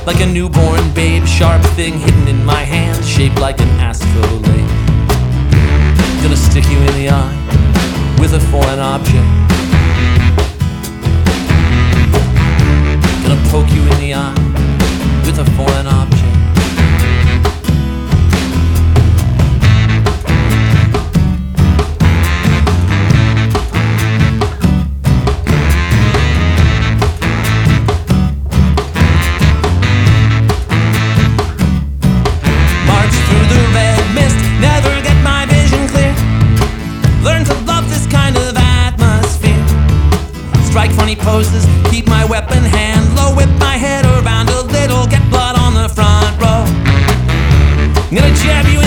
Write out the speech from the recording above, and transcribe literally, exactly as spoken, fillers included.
like a newborn babe, sharp thing hidden in my hand, shaped like an astrolabe. Gonna stick you in the eye with a foreign object. Gonna poke you in the eye with a foreign object. Strike funny poses, keep my weapon hand low, whip my head around a little, get blood on the front row. I'm gonna jab you in